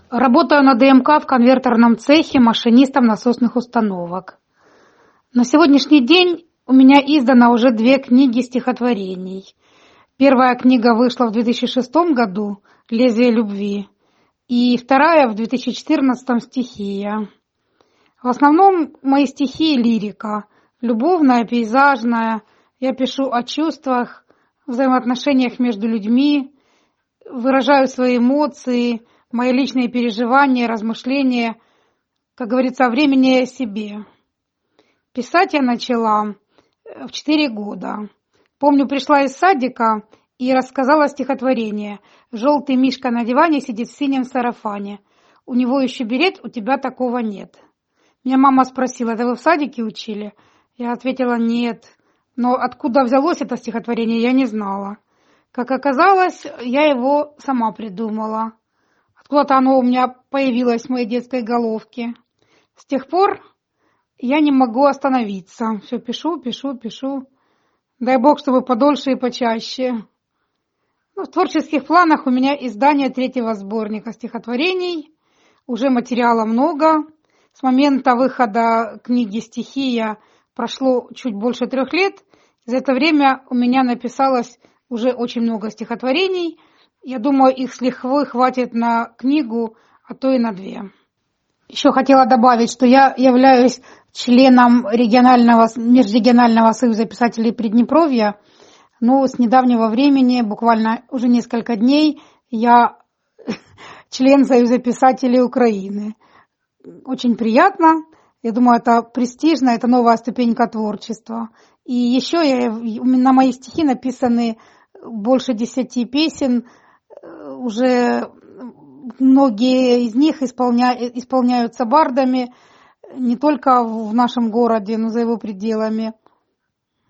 Работаю на ДМК в конвертерном цехе машинистом насосных установок. На сегодняшний день у меня издано уже 2 книги стихотворений. Первая книга вышла в 2006 году «Лезвие любви», и вторая в 2014 «Стихия». В основном мои стихи — лирика, любовная, пейзажная. Я пишу о чувствах, взаимоотношениях между людьми, выражаю свои эмоции, мои личные переживания, размышления, как говорится, о времени себе. Писать я начала в 4 года. Помню, пришла из садика и рассказала стихотворение. «Желтый мишка на диване сидит в синем сарафане. У него еще берет, у тебя такого нет». Меня мама спросила: «Это вы в садике учили?» Я ответила: «Нет». Но откуда взялось это стихотворение, я не знала. Как оказалось, я его сама придумала. Откуда-то оно у меня появилось в моей детской головке. С тех пор я не могу остановиться. Все пишу. Дай бог, чтобы подольше и почаще. В творческих планах у меня издание 3-го сборника стихотворений. Уже материала много. С момента выхода книги «Стихия» прошло чуть больше 3 лет. За это время у меня написалось уже очень много стихотворений. Я думаю, их с лихвой хватит на книгу, а то и на 2. Еще хотела добавить, что я являюсь членом Межрегионального союза писателей Приднепровья. Но с недавнего времени, буквально уже несколько дней, я член Союза писателей Украины. Очень приятно. Я думаю, это престижно, это новая ступенька творчества. И еще на мои стихи написаны больше 10 песен. Уже многие из них исполняются бардами не только в нашем городе, но и за его пределами.